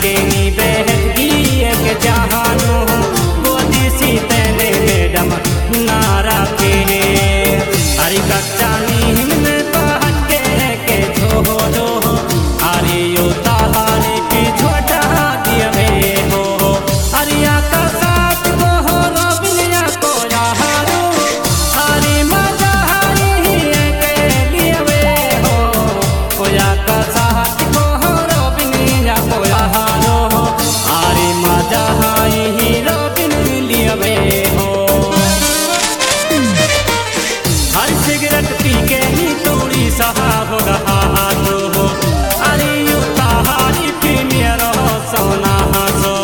के नी बहकी एक जहानो गोदी सी तेने मैडम नारा के हरी कच्चा नीम में पहन के झोलो अरे यो ताहारी की छोटा दिया में हो हरिया का साथ को हो रबिया को यारो हरी मजा हरी के लिए वे हो कोया का साथ को हो रबिया को यारो हरी मजा हरी रबिया लिए वे हो हर सिगरेट पी के ही तोड़ी साहब रहा हो अरे यू ताहारी प्रीमियर हो सोना सो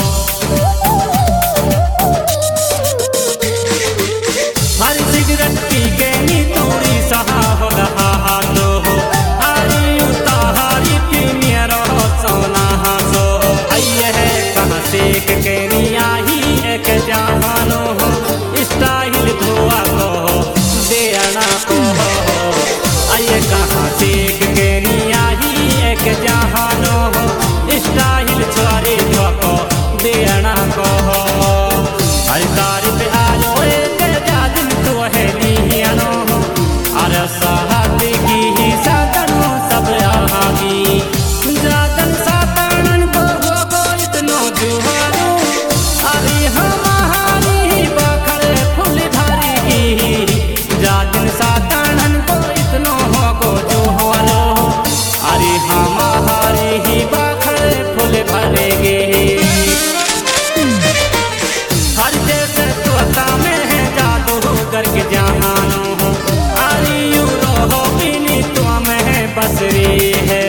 हर सिगरेट पी के ही तोड़ी साहब रहा हो अरे यू ताहारी प्रीमियर हो सोना सो आइए है कहाँ सीख के नहीं आई एक जहानो हो स्टाइल धुआ को देना को आइए कहाँ सीख के नहीं आई एक जहानो हो स्टाइल छोरे को देना को हर तारीफ आयो एक जादिन तो है नियानो अरे साहब की ही साधनो सब आगी जादन सातन को हो इतनो जुहारो अरे हमारी बखर फूल भरी जादन सातन को इतनो हो जुहारो अरे हमारी ही बखर फूल भरेगे हर जैसे तोता में है जादू करके जहानो हो अरे यू रहो बिनी तो में बसरी है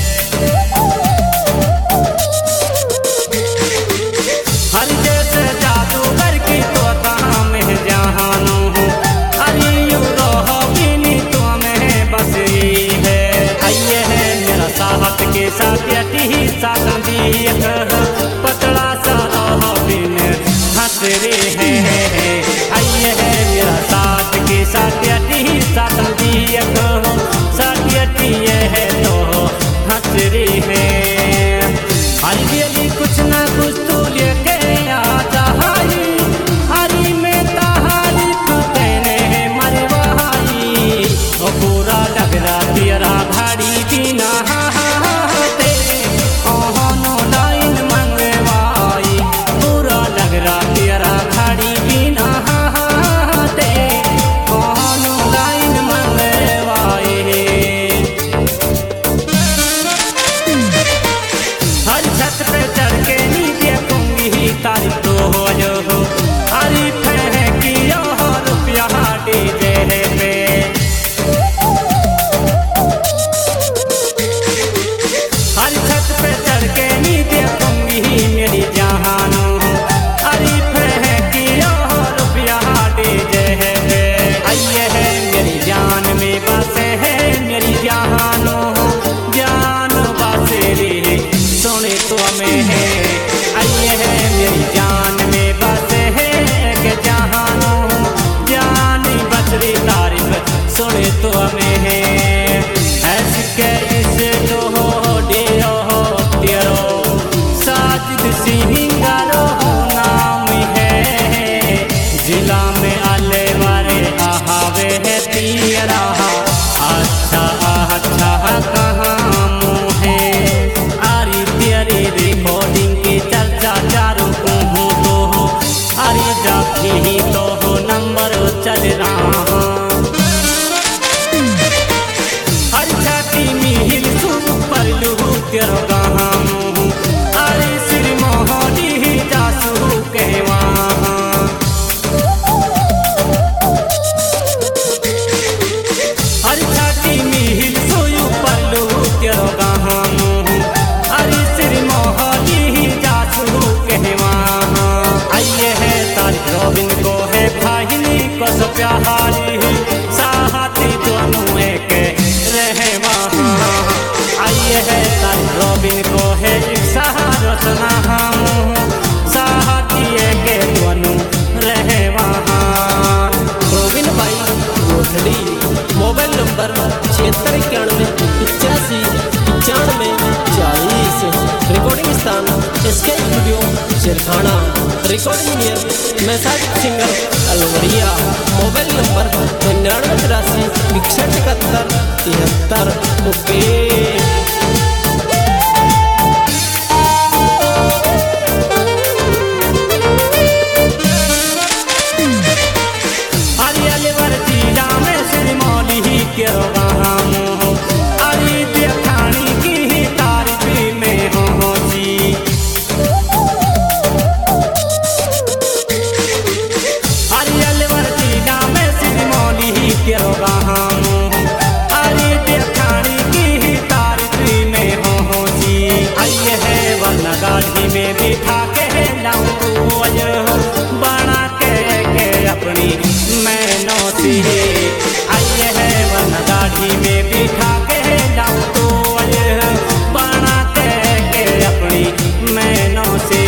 हर जैसे जादू करके तोता में जहानो हो अरे यू रहो बिनी तो में बसरी है आइए है मेरा साहब के साथ यटी साथ दिए पतला सा रहो बिन हंसरे है आइए है मेरा साथ के साथ यटी साथ दिए साथ यटी है तो हंसरे है हरी बेली कुछ ना कुछ तो लेके आता हरी में ताहारी तेने मरवाई ओ पूरा लग रहा तेरा भाड़ी बिना ओहनो लाइन मंगवाई पूरा लग रहा तेरा भाड़ी बिना ओहनो लाइन मंगवाई हर छत पे चढ़ के नहीं देखूंगी तारीफ तो हो जो हो हरी फेंकी रुपया डीजे पे हर छत पे चढ़ के नहीं देखूंगी मेरी जहानो हरी फेंकी रुपया डीजे पे आइए है मेरी जान में बसे है मेरी जहानो जान बसेरी सोने तो में है आइए है मेरी जान में बसे है एक जहानो जान बसरी तारीफ सोने तो में है ऐसे के इसे जो हो डेरो हो तेरो साजिद सिंगारो नाम है जिला में आले वाले आहावे है तेरा अच्छा अच्छा कहाँ है अरे तेरी रिकॉर्डिंग की चर्चा चारों को तो अरे जाके ही तो हो नंबर चल रहा हर छाती मिहिल सुपर लू तेरो कहाँ अरे श्री मोहनी जासू कहवा हर छाती मिहिल सोयू पल्लू तेरो कहाँ अरे श्री मोहनी जासू कहवा आइए है तारी रोबिन को है भाईनी को सो प्यारी साथी दोनों एक रहे वहाँ आइए है तारी रोबिन को है एक सहारा सुना हम साथी एक दोनों रहे वहाँ रोबिन भाई गोधड़ी मोबाइल नंबर 7691 85 95 40 रिकॉर्डिंग स्थान थाना recording year message singer Alwariya mobile number 99836173 गाड़ी में बिठा के लाऊं बना के अपनी मैनों से आइए है वरना गाड़ी में बिठा के लाऊं बना के अपनी मैनों से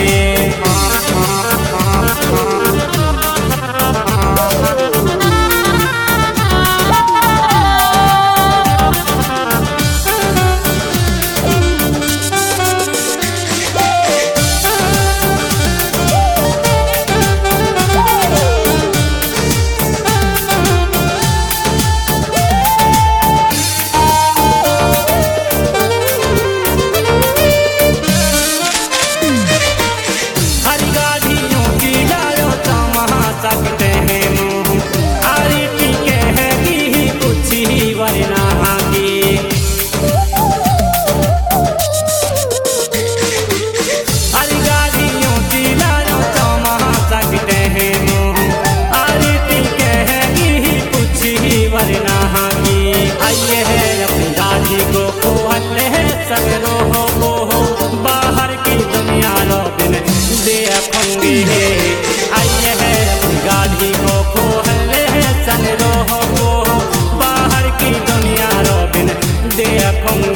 बाहर की दुनिया दिन देखूंगी आइए है गाड़ी को खोले सन बाहर की दुनिया दिन देखूंगी।